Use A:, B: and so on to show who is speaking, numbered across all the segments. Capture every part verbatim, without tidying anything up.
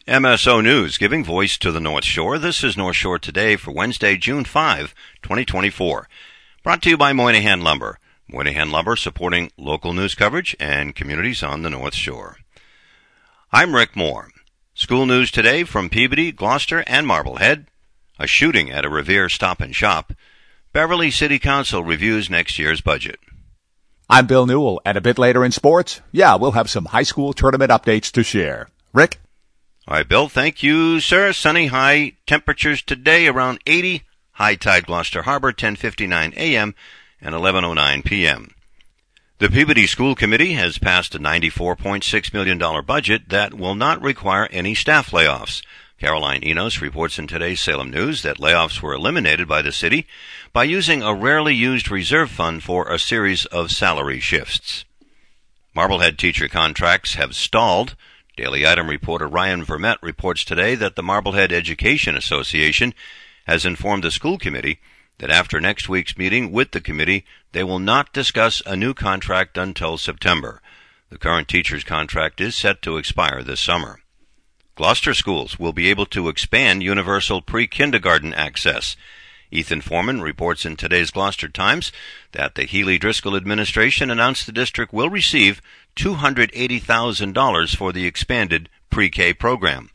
A: M S O News, giving voice to the North Shore. This is North Shore Today for Wednesday, June fifth, twenty twenty-four. Brought to you by Moynihan Lumber. Moynihan Lumber supporting local news coverage and communities on the North Shore. I'm Rick Moore. School news today from Peabody, Gloucester, and Marblehead. A shooting at a Revere Stop and Shop. Beverly City Council reviews next year's budget.
B: I'm Bill Newell, and a bit later in sports, yeah, we'll have some high school tournament updates to share. Rick?
A: All right, Bill, thank you, sir. Sunny high temperatures today around eighty. High tide Gloucester Harbor, ten fifty-nine a.m. and eleven oh nine p.m. The Peabody School Committee has passed a ninety-four point six million dollars budget that will not require any staff layoffs. Caroline Enos reports in today's Salem News that layoffs were eliminated by the city by using a rarely used reserve fund for a series of salary shifts. Marblehead teacher contracts have stalled. Daily Item reporter Ryan Vermette reports today that the Marblehead Education Association has informed the school committee that after next week's meeting with the committee, they will not discuss a new contract until September. The current teacher's contract is set to expire this summer. Gloucester schools will be able to expand universal pre-kindergarten access. Ethan Foreman reports in today's Gloucester Times that the Healy-Driscoll administration announced the district will receive two hundred eighty thousand dollars for the expanded pre-K program.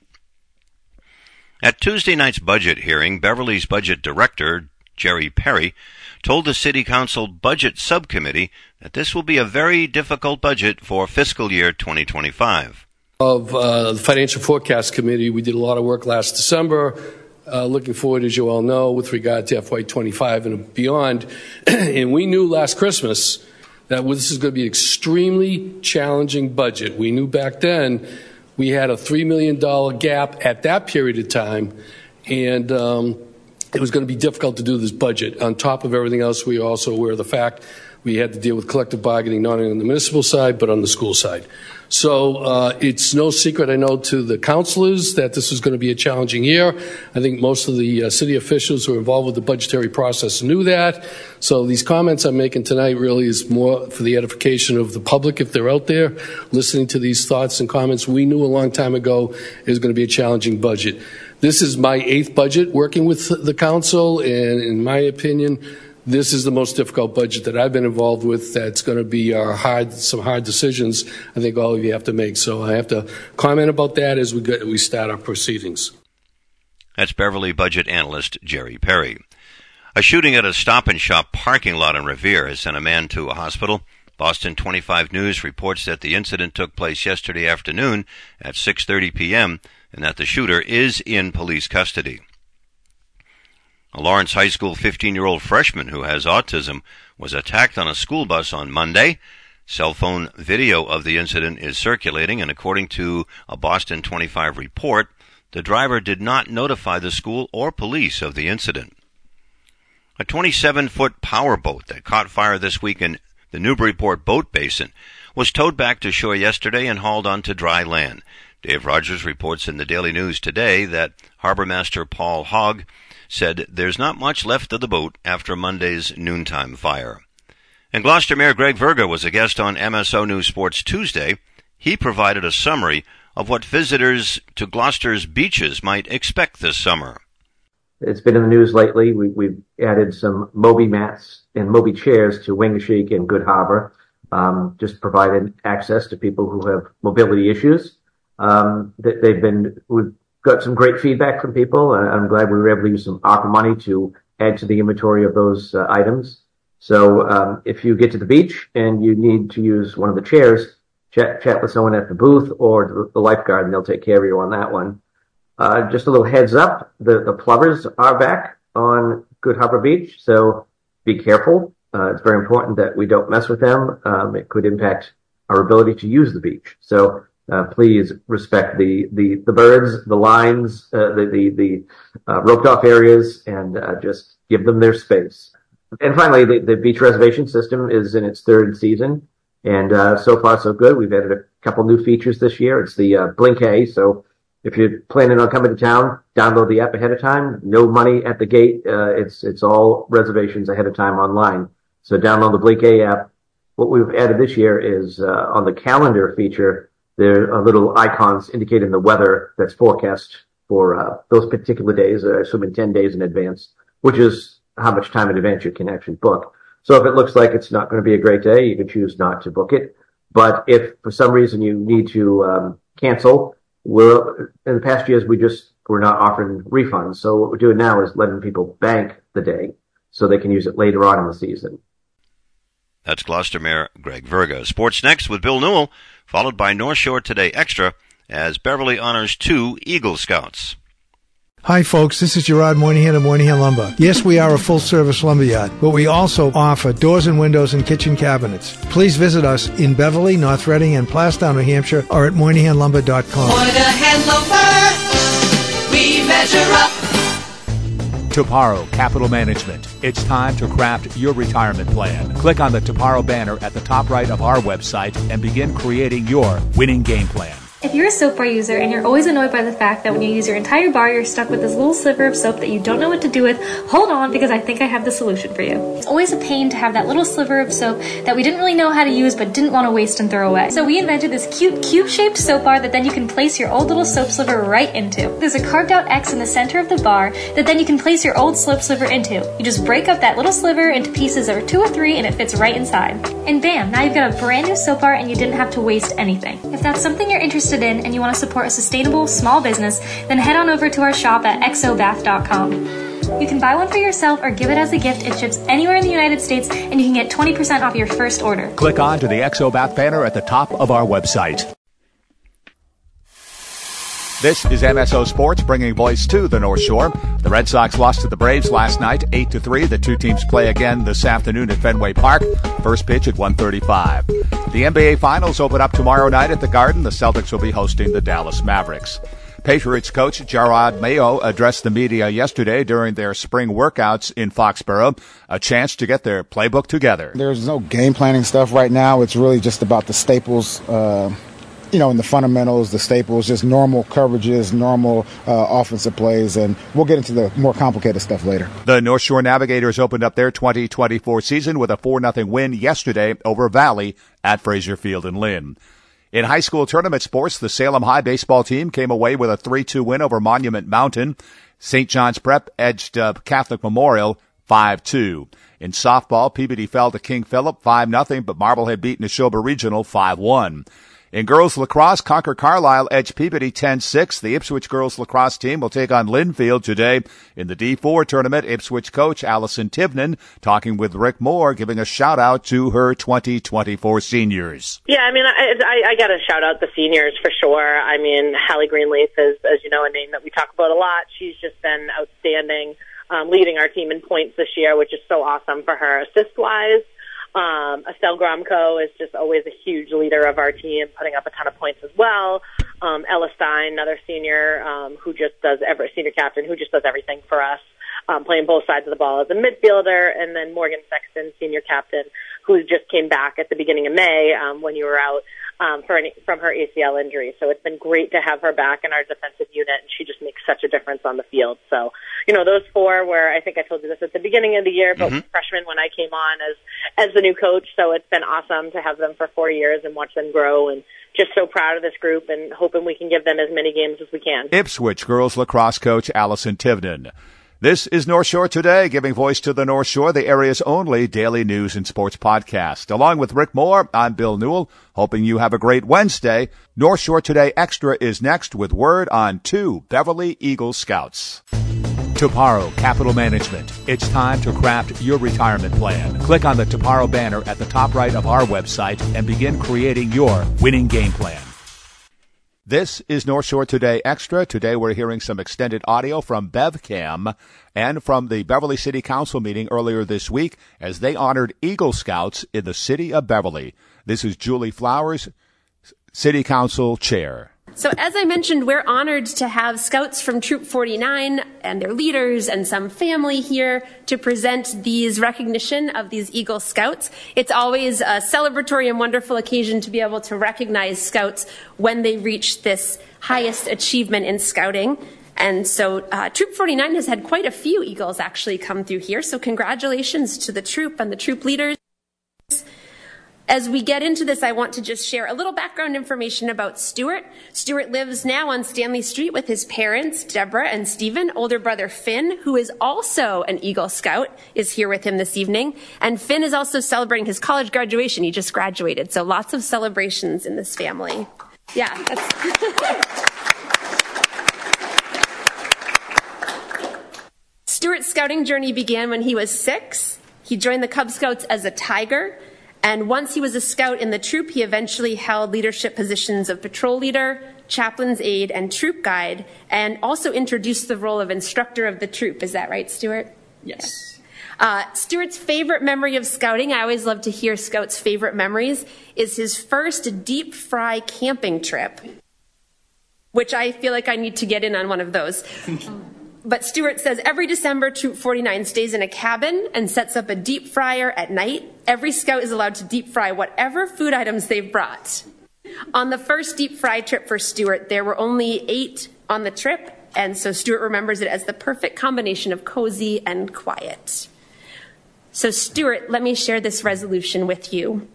A: At Tuesday night's budget hearing, Beverly's budget director, Jerry Perry, told the City Council Budget Subcommittee that this will be a very difficult budget for fiscal year twenty twenty-five.
C: Of uh, the Financial Forecast Committee, we did a lot of work last December, uh, looking forward, as you all know, with regard to F Y twenty-five and beyond. And we knew last Christmas that this is going to be an extremely challenging budget. We knew back then we had a three million dollars gap at that period of time, and um, it was going to be difficult to do this budget. On top of everything else, we are also aware of the fact we had to deal with collective bargaining not only on the municipal side but on the school side. So uh, it's no secret, I know, to the councilors that this is going to be a challenging year. I think most of the uh, city officials who are involved with the budgetary process knew that. So these comments I'm making tonight really is more for the edification of the public if they're out there listening to these thoughts and comments. We knew a long time ago it was going to be a challenging budget. This is my eighth budget working with the council, and in my opinion, this is the most difficult budget that I've been involved with. That's going to be our hard, some hard decisions I think all of you have to make. So I have to comment about that as we get, we start our proceedings.
A: That's Beverly budget analyst Jerry Perry. A shooting at a Stop and Shop parking lot in Revere has sent a man to a hospital. Boston twenty-five News reports that the incident took place yesterday afternoon at six thirty p.m. and that the shooter is in police custody. A Lawrence High School fifteen-year-old freshman who has autism was attacked on a school bus on Monday. Cell phone video of the incident is circulating, and according to a Boston twenty-five report, the driver did not notify the school or police of the incident. A twenty-seven foot powerboat that caught fire this week in the Newburyport Boat Basin was towed back to shore yesterday and hauled onto dry land. Dave Rogers reports in the Daily News today that Harbor Master Paul Hogg said there's not much left of the boat after Monday's noontime fire. And Gloucester Mayor Greg Verga was a guest on M S O News Sports Tuesday. He provided a summary of what visitors to Gloucester's beaches might expect this summer.
D: It's been in the news lately. We, we've added some Moby mats and Moby chairs to Wingashiek and Good Harbor, um, just providing access to people who have mobility issues. Um, they, they've been, we've got some great feedback from people. Uh, I'm glad we were able to use some ARPA money to add to the inventory of those uh, items. So um, if you get to the beach and you need to use one of the chairs, chat, chat with someone at the booth or the lifeguard, and they'll take care of you on that one. Uh, just a little heads up, the, the plovers are back on Good Harbor Beach, so be careful. Uh, it's very important that we don't mess with them. Um, it could impact our ability to use the beach. So uh, please respect the, the, the birds, the lines, uh, the, the, the uh, roped off areas, and uh, just give them their space. And finally, the, the beach reservation system is in its third season, and uh, so far so good. We've added a couple new features this year. It's the uh, Blink A, so if you're planning on coming to town, download the app ahead of time. No money at the gate. Uh, it's it's all reservations ahead of time online. So download the Blink A app. What we've added this year is uh, on the calendar feature, there are little icons indicating the weather that's forecast for uh, those particular days, uh, assuming ten days in advance, which is how much time in advance you can actually book. So if it looks like it's not going to be a great day, you can choose not to book it. But if for some reason you need to um, cancel, we're, in the past years, we just we're not offering refunds. So what we're doing now is letting people bank the day so they can use it later on in the season.
A: That's Gloucester Mayor Greg Verga. Sports next with Bill Newell, followed by North Shore Today Extra as Beverly honors two Eagle Scouts.
E: Hi folks, this is Gerard Moynihan of Moynihan Lumber. Yes, we are a full-service lumberyard, but we also offer doors and windows and kitchen cabinets. Please visit us in Beverly, North Reading, and Plastown, New Hampshire, or at moynihan lumber dot com.
F: Moynihan Lumber, we measure up.
B: Toparo Capital Management. It's time to craft your retirement plan. Click on the Toparo banner at the top right of our website and begin creating your winning game plan.
G: If you're a soap bar user and you're always annoyed by the fact that when you use your entire bar, you're stuck with this little sliver of soap that you don't know what to do with, hold on, because I think I have the solution for you. It's always a pain to have that little sliver of soap that we didn't really know how to use but didn't want to waste and throw away. So we invented this cute cube-shaped soap bar that then you can place your old little soap sliver right into. There's a carved out X in the center of the bar that then you can place your old soap sliver into. You just break up that little sliver into pieces of two or three and it fits right inside. And bam, now you've got a brand new soap bar and you didn't have to waste anything. If that's something you're interested in and you want to support a sustainable small business, then head on over to our shop at exo bath dot com. You can buy one for yourself or give it as a gift. It ships anywhere in the United States and you can get twenty percent off your first order.
B: Click on to the Exobath banner at the top of our website. This is M S O Sports, bringing voice to the North Shore. The Red Sox lost to the Braves last night, eight to three. The two teams play again this afternoon at Fenway Park. First pitch at one thirty-five. The N B A Finals open up tomorrow night at the Garden. The Celtics will be hosting the Dallas Mavericks. Patriots coach Jerod Mayo addressed the media yesterday during their spring workouts in Foxborough, a chance to get their playbook together.
H: There's no game planning stuff right now. It's really just about the staples, uh, you know, and the fundamentals, the staples, just normal coverages, normal uh, offensive plays, and we'll get into the more complicated stuff later.
B: The North Shore Navigators opened up their twenty twenty-four season with a four nothing win yesterday over Valley at Fraser Field in Lynn. In high school tournament sports, the Salem High baseball team came away with a three two win over Monument Mountain. Saint John's Prep edged uh, Catholic Memorial five two. In softball, Peabody fell to King Philip five nothing, but Marblehead beat Neshoba Regional five one. In girls lacrosse, Concord Carlisle edged Peabody ten six. The Ipswich girls lacrosse team will take on Linfield today in the D four tournament. Ipswich coach Allison Tivnan talking with Rick Moore, giving a shout out to her twenty twenty-four seniors.
I: Yeah, I mean, I, I, I got to shout out the seniors for sure. I mean, Hallie Greenleaf is, as you know, a name that we talk about a lot. She's just been outstanding, um, leading our team in points this year, which is so awesome for her. Assist-wise, Um, Estelle Gromko is just always a huge leader of our team, putting up a ton of points as well. Um, Ella Stein, another senior, um, who just does every, senior captain, who just does everything for us, um, playing both sides of the ball as a midfielder. And then Morgan Sexton, senior captain, who just came back at the beginning of May, um, when you were out, um, for an, from her A C L injury. So it's been great to have her back in our defensive unit, and she just makes such a difference on the field. So, you know, those four were, I think I told you this at the beginning of the year, but mm-hmm. freshmen when I came on as, as the new coach. So it's been awesome to have them for four years and watch them grow, and just so proud of this group and hoping we can give them as many games as we can.
B: Ipswich girls lacrosse coach Allison Tivnan. This is North Shore Today, giving voice to the North Shore, the area's only daily news and sports podcast. Along with Rick Moore, I'm Bill Newell, hoping you have a great Wednesday. North Shore Today Extra is next with word on two Beverly Eagle Scouts. Toparo Capital Management. It's time to craft your retirement plan. Click on the Toparo banner at the top right of our website and begin creating your winning game plan. This is North Shore Today Extra. Today we're hearing some extended audio from BevCam and from the Beverly City Council meeting earlier this week as they honored Eagle Scouts in the city of Beverly. This is Julie Flowers, City Council Chair.
J: So as I mentioned, we're honored to have Scouts from Troop forty-nine and their leaders and some family here to present these recognition of these Eagle Scouts. It's always a celebratory and wonderful occasion to be able to recognize Scouts when they reach this highest achievement in Scouting. And so uh, Troop forty-nine has had quite a few Eagles actually come through here. So congratulations to the troop and the troop leaders. As we get into this, I want to just share a little background information about Stuart. Stuart lives now on Stanley Street with his parents, Deborah and Stephen. Older brother Finn, who is also an Eagle Scout, is here with him this evening. And Finn is also celebrating his college graduation. He just graduated, so lots of celebrations in this family. Yeah, that's... Stuart's scouting journey began when he was six. He joined the Cub Scouts as a Tiger. And once he was a scout in the troop, he eventually held leadership positions of patrol leader, chaplain's aide, and troop guide, and also introduced the role of instructor of the troop. Is that right, Stuart?
K: Yes.
J: Uh, Stuart's favorite memory of scouting, I always love to hear scouts' favorite memories, is his first deep fry camping trip, which I feel like I need to get in on one of those. But Stuart says every December, Troop forty-nine stays in a cabin and sets up a deep fryer at night. Every scout is allowed to deep fry whatever food items they've brought. On the first deep fry trip for Stuart, there were only eight on the trip, and so Stuart remembers it as the perfect combination of cozy and quiet. So Stuart, let me share this resolution with you.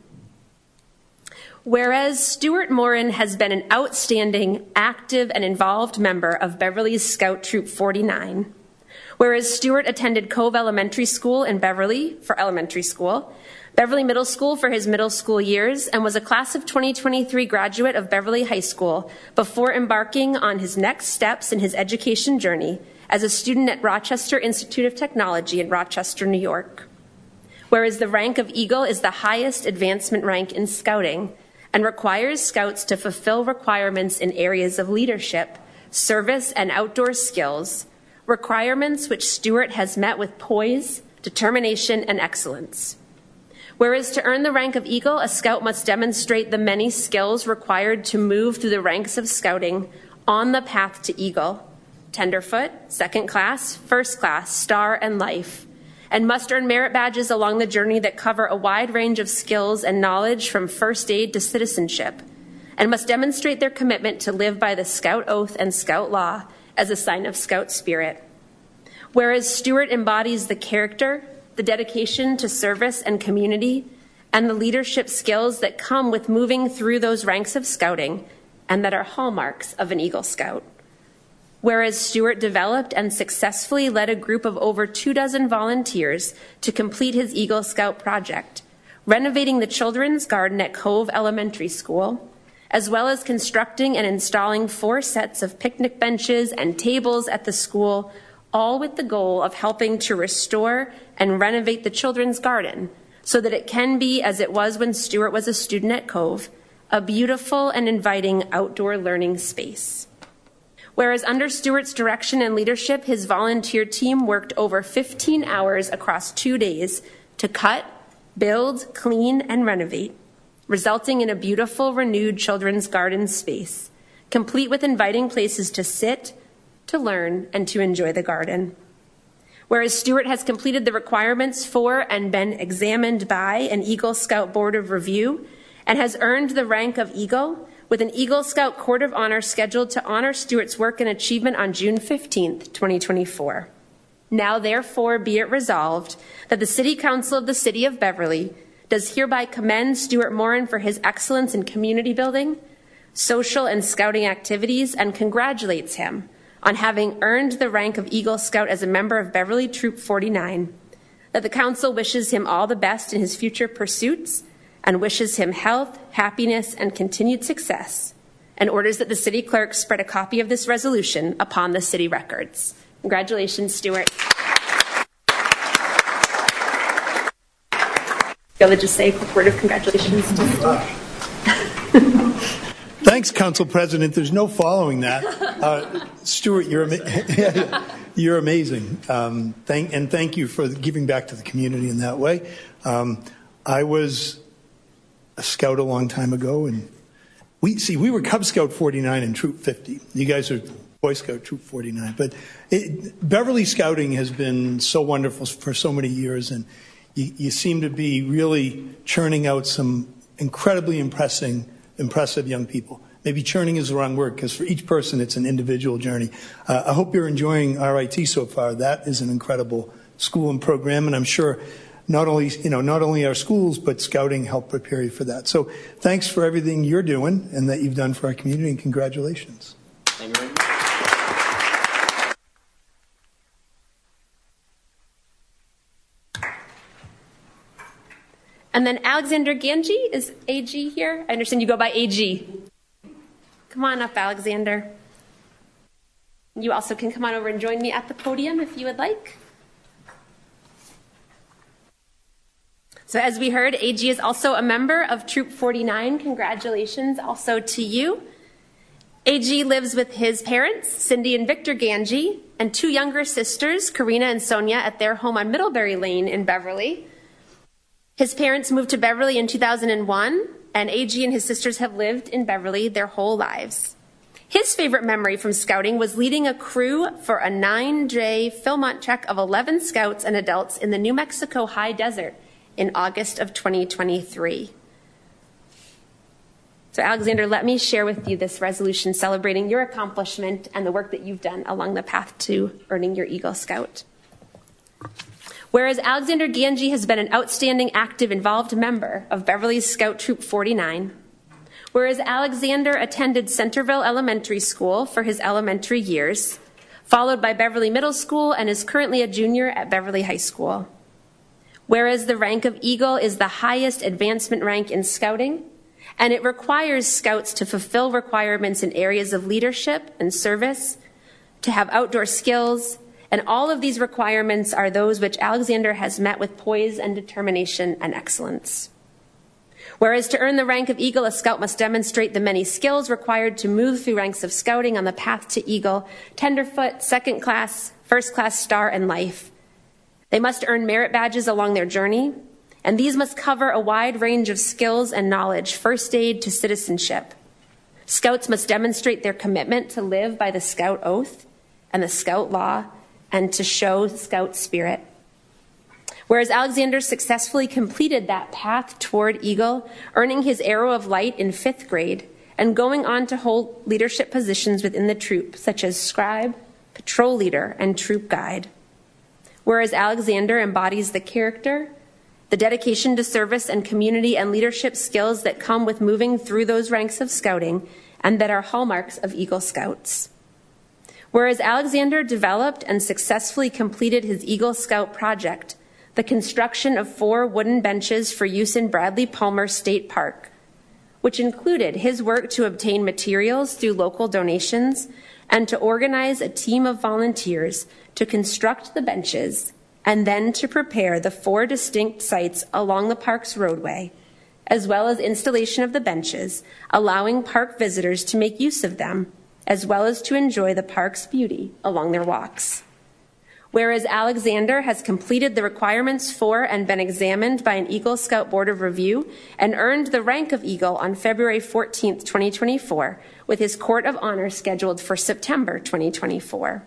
J: Whereas Stuart Morin has been an outstanding, active, and involved member of Beverly's Scout Troop forty-nine, whereas Stuart attended Cove Elementary School in Beverly for elementary school, Beverly Middle School for his middle school years, and was a class of twenty twenty-three graduate of Beverly High School before embarking on his next steps in his education journey as a student at Rochester Institute of Technology in Rochester, New York. Whereas the rank of Eagle is the highest advancement rank in scouting, and requires scouts to fulfill requirements in areas of leadership, service, and outdoor skills, requirements which Stuart has met with poise, determination, and excellence. Whereas to earn the rank of Eagle, a scout must demonstrate the many skills required to move through the ranks of scouting on the path to Eagle, tenderfoot, second class, first class, star, and life, and must earn merit badges along the journey that cover a wide range of skills and knowledge from first aid to citizenship, and must demonstrate their commitment to live by the Scout Oath and Scout Law as a sign of Scout spirit. Whereas Stuart embodies the character, the dedication to service and community, and the leadership skills that come with moving through those ranks of scouting and that are hallmarks of an Eagle Scout. Whereas Stuart developed and successfully led a group of over two dozen volunteers to complete his Eagle Scout project, renovating the children's garden at Cove Elementary School, as well as constructing and installing four sets of picnic benches and tables at the school, all with the goal of helping to restore and renovate the children's garden so that it can be, as it was when Stuart was a student at Cove, a beautiful and inviting outdoor learning space. Whereas under Stuart's direction and leadership, his volunteer team worked over fifteen hours across two days to cut, build, clean, and renovate, resulting in a beautiful, renewed children's garden space, complete with inviting places to sit, to learn, and to enjoy the garden. Whereas Stuart has completed the requirements for and been examined by an Eagle Scout Board of Review and has earned the rank of Eagle, with an Eagle Scout Court of Honor scheduled to honor Stuart's work and achievement on June fifteenth, twenty twenty-four. Now, therefore, be it resolved that the City Council of the City of Beverly does hereby commend Stuart Morin for his excellence in community building, social and scouting activities, and congratulates him on having earned the rank of Eagle Scout as a member of Beverly Troop forty-nine, that the Council wishes him all the best in his future pursuits and wishes him health, happiness, and continued success, and orders that the City Clerk spread a copy of this resolution upon the City records. Congratulations, Stuart. I'll just say a quick word of congratulations to Stuart.
L: Thanks, Council President. There's no following that. Uh, Stuart, you're, ama- you're amazing. Um, thank, and thank you for giving back to the community in that way. Um, I was a scout a long time ago, and we see we were Cub Scout forty-nine and Troop fifty. You guys are Boy Scout Troop forty-nine. But it, Beverly Scouting has been so wonderful for so many years, and you, you seem to be really churning out some incredibly impressing, impressive young people. Maybe churning is the wrong word, because for each person it's an individual journey. Uh, I hope you're enjoying R I T so far. That is an incredible school and program, and I'm sure not only, you know, not only our schools, but scouting helped prepare you for that. So thanks for everything you're doing and that you've done for our community, and congratulations.
C: Thank you very much.
J: And then Alexander Ganji, is A G here? I understand you go by A G. Come on up, Alexander. You also can come on over and join me at the podium if you would like. So as we heard, A G is also a member of Troop forty-nine. Congratulations also to you. A G lives with his parents, Cindy and Victor Ganji, and two younger sisters, Karina and Sonia, at their home on Middlebury Lane in Beverly. His parents moved to Beverly in two thousand one, and A G and his sisters have lived in Beverly their whole lives. His favorite memory from scouting was leading a crew for a nine-day Philmont trek of eleven scouts and adults in the New Mexico high desert in August of twenty twenty-three. So Alexander, let me share with you this resolution celebrating your accomplishment and the work that you've done along the path to earning your Eagle Scout. Whereas Alexander Ganji has been an outstanding, active, involved member of Beverly's Scout Troop forty-nine, whereas Alexander attended Centerville Elementary School for his elementary years, followed by Beverly Middle School, and is currently a junior at Beverly High School. Whereas the rank of Eagle is the highest advancement rank in scouting, and it requires scouts to fulfill requirements in areas of leadership and service, to have outdoor skills, and all of these requirements are those which Alexander has met with poise and determination and excellence. Whereas to earn the rank of Eagle, a scout must demonstrate the many skills required to move through ranks of scouting on the path to Eagle: tenderfoot, second class, first class star, and life. They must earn merit badges along their journey, and these must cover a wide range of skills and knowledge, first aid to citizenship. Scouts must demonstrate their commitment to live by the Scout Oath and the Scout Law, and to show Scout spirit. Whereas Alexander successfully completed that path toward Eagle, earning his Arrow of Light in fifth grade, and going on to hold leadership positions within the troop, such as scribe, patrol leader, and troop guide. Whereas Alexander embodies the character, the dedication to service and community and leadership skills that come with moving through those ranks of scouting and that are hallmarks of Eagle Scouts. Whereas Alexander developed and successfully completed his Eagle Scout project, the construction of four wooden benches for use in Bradley Palmer State Park, which included his work to obtain materials through local donations and to organize a team of volunteers to construct the benches and then to prepare the four distinct sites along the park's roadway, as well as installation of the benches, allowing park visitors to make use of them, as well as to enjoy the park's beauty along their walks. Whereas Alexander has completed the requirements for and been examined by an Eagle Scout Board of Review and earned the rank of Eagle on February fourteenth, twenty twenty-four, with his Court of Honor scheduled for September twenty twenty-four.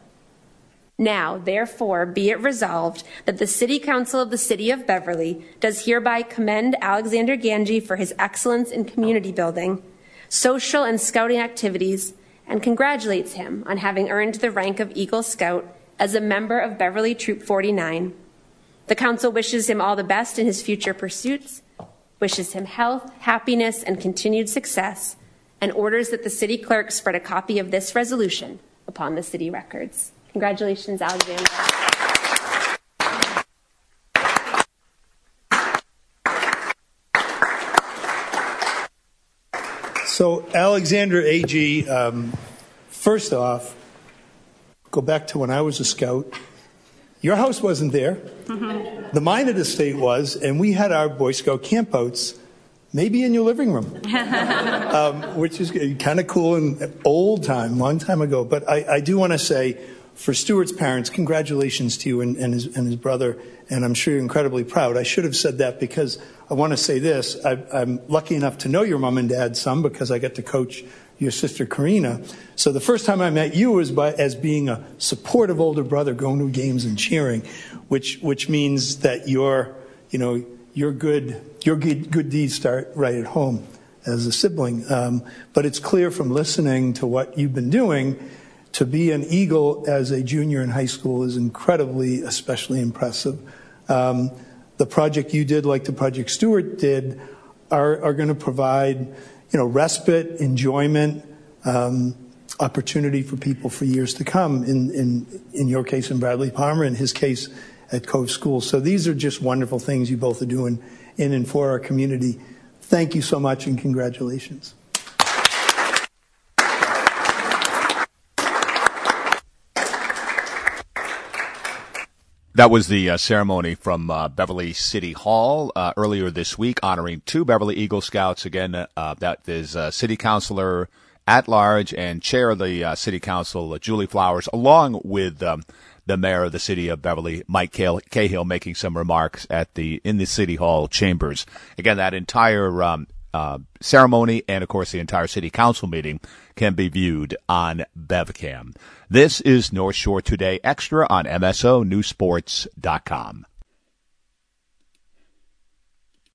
J: Now, therefore, be it resolved that the City Council of the City of Beverly does hereby commend Alexander Ganji for his excellence in community building, social and scouting activities, and congratulates him on having earned the rank of Eagle Scout as a member of Beverly Troop forty-nine. The council wishes him all the best in his future pursuits, wishes him health, happiness, and continued success, and orders that the city clerk spread a copy of this resolution upon the city records. Congratulations, Alexander.
L: So, Alexander A G, um, first off, go back to when I was a scout. Your house wasn't there. The Minot estate was, and we had our Boy Scout campouts maybe in your living room, um, which is kind of cool and old time, long time ago. But I, I do want to say, for Stuart's parents, congratulations to you and, and, his, and his brother, and I'm sure you're incredibly proud. I should have said that because I want to say this. I, I'm lucky enough to know your mom and dad some because I get to coach your sister Karina. So the first time I met you was by, as being a supportive older brother going to games and cheering, which which means that your you know your good your good, good deeds start right at home as a sibling. Um, but it's clear from listening to what you've been doing, to be an Eagle as a junior in high school is incredibly, especially impressive. Um, the project you did, like the project Stuart did, are, are going to provide, you know, respite, enjoyment, um, opportunity for people for years to come. In, in, in your case, in Bradley Palmer, in his case, at Cove School. So these are just wonderful things you both are doing in and for our community. Thank you so much and congratulations.
B: That was the uh, ceremony from uh, Beverly City Hall uh, earlier this week, honoring two Beverly Eagle Scouts. Again, uh, that is uh, City Councilor at large and Chair of the uh, City Council, uh, Julie Flowers, along with um, the Mayor of the City of Beverly, Mike Cahill, making some remarks at the in the City Hall chambers. Again, that entire um, uh, ceremony and, of course, the entire City Council meeting can be viewed on BevCam. This is North Shore Today Extra on M S O News Sports dot com.